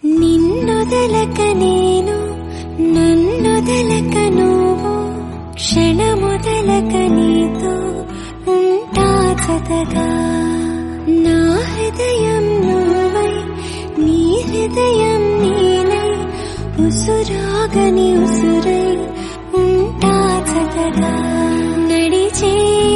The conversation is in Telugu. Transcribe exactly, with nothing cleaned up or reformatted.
నిన్నొదలక నేను నన్నొదలక నువ్వు క్షణమొదలక నీతో ఉంటా జతగా నా హృదయం నువ్వై నీ హృదయం నేనై ఉసురాగని ఉసురై ఉంటా జతగా నడిచే